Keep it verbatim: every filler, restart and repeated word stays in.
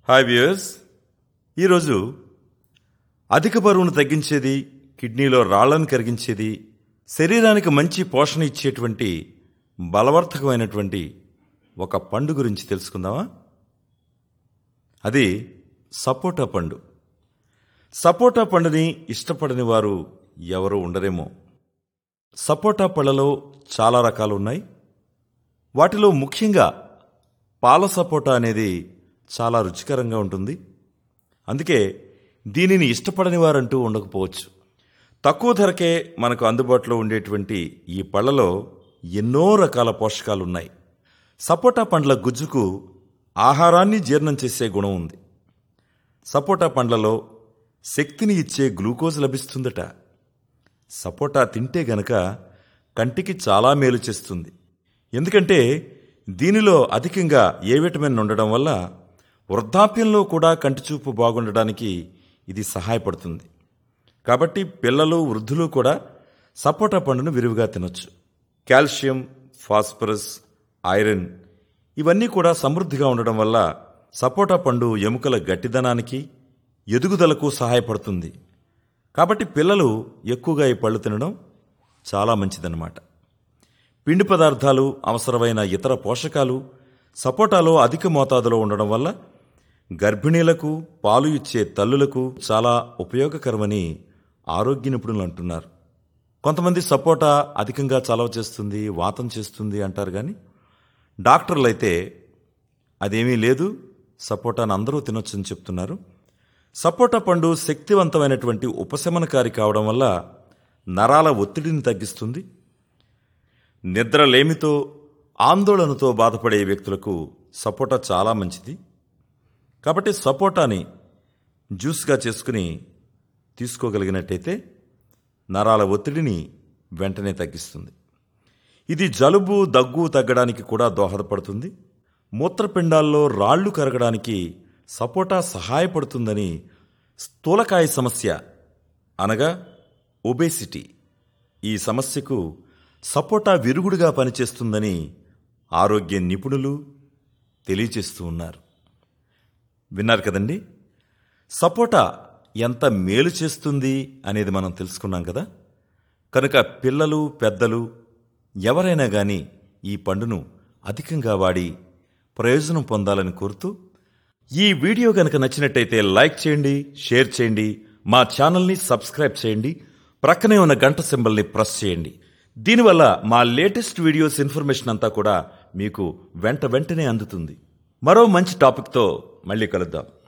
Hi viewers, ఈరోజు అధిక బరువును తగ్గించేది, కిడ్నీలో రాళ్లను కరిగించేది, శరీరానికి మంచి పోషణ ఇచ్చేటువంటి బలవర్ధకమైనటువంటి ఒక పండు గురించి తెలుసుకుందామా? అది సపోటా పండు. సపోటా పండుని ఇష్టపడని వారు ఎవరూ ఉండరేమో. సపోటా పళ్ళలో చాలా రకాలు ఉన్నాయి. వాటిలో ముఖ్యంగా పాల సపోటా అనేది చాలా రుచికరంగా ఉంటుంది. అందుకే దీనిని ఇష్టపడని వారంటూ ఉండకపోవచ్చు. తక్కువ ధరకే మనకు అందుబాటులో ఉండేటువంటి ఈ పళ్ళలో ఎన్నో రకాల పోషకాలున్నాయి. సపోటా పండ్ల గుజ్జుకు ఆహారాన్ని జీర్ణం చేసే గుణం ఉంది. సపోటా పండ్లలో శక్తిని ఇచ్చే గ్లూకోజ్ లభిస్తుందట. సపోటా తింటే గనక కంటికి చాలా మేలు చేస్తుంది. ఎందుకంటే దీనిలో అధికంగా ఏ విటమిన్ ఉండడం వల్ల వృద్ధాప్యంలో కూడా కంటిచూపు బాగుండడానికి ఇది సహాయపడుతుంది. కాబట్టి పిల్లలు, వృద్ధులు కూడా సపోటా పండును విరివిగా తినొచ్చు. కాల్షియం, ఫాస్ఫరస్, ఐరన్ ఇవన్నీ కూడా సమృద్ధిగా ఉండడం వల్ల సపోటా పండు ఎముకల గట్టిదనానికి, ఎదుగుదలకు సహాయపడుతుంది. కాబట్టి పిల్లలు ఎక్కువగా ఈ పళ్ళు తినడం చాలా మంచిదన్నమాట. పిండి పదార్థాలు, అవసరమైన ఇతర పోషకాలు సపోటాలో అధిక మోతాదులో ఉండడం వల్ల గర్భిణీలకు, పాలు ఇచ్చే తల్లులకు చాలా ఉపయోగకరమని ఆరోగ్య నిపుణులు అంటున్నారు. కొంతమంది సపోటా అధికంగా చలవ చేస్తుంది, వాతం చేస్తుంది అంటారు. కానీ డాక్టర్లు అయితే అదేమీ లేదు, సపోటాను అందరూ తినొచ్చని చెప్తున్నారు. సపోటా పండు శక్తివంతమైనటువంటి ఉపశమనకారి కావడం వల్ల నరాల ఒత్తిడిని తగ్గిస్తుంది. నిద్రలేమితో, ఆందోళనతో బాధపడే వ్యక్తులకు సపోటా చాలా మంచిది. కాబట్టి సపోటాని జ్యూస్గా చేసుకుని తీసుకోగలిగినట్టయితే నరాల ఒత్తిడిని వెంటనే తగ్గిస్తుంది. ఇది జలుబు, దగ్గు తగ్గడానికి కూడా దోహదపడుతుంది. మూత్రపిండాల్లో రాళ్లు కరగడానికి సపోటా సహాయపడుతుందని, స్థూలకాయ సమస్య అనగా ఒబేసిటీ ఈ సమస్యకు సపోటా విరుగుడుగా పనిచేస్తుందని ఆరోగ్య నిపుణులు తెలియచేస్తూ ఉన్నారు. విన్నారు కదండి, సపోటా ఎంత మేలు చేస్తుంది అనేది మనం తెలుసుకున్నాం కదా. కనుక పిల్లలు, పెద్దలు ఎవరైనా కానీ ఈ పండును అధికంగా వాడి ప్రయోజనం పొందాలని కోరుతూ, ఈ వీడియో కనుక నచ్చినట్టయితే లైక్ చేయండి, షేర్ చేయండి, మా ఛానల్ని సబ్స్క్రైబ్ చేయండి, ప్రక్కనే ఉన్న గంట సింబల్ని ప్రెస్ చేయండి. దీనివల్ల మా లేటెస్ట్ వీడియోస్ ఇన్ఫర్మేషన్ అంతా కూడా మీకు వెంట వెంటనే అందుతుంది. మరో మంచి టాపిక్తో మళ్ళీ కలుద్దాం.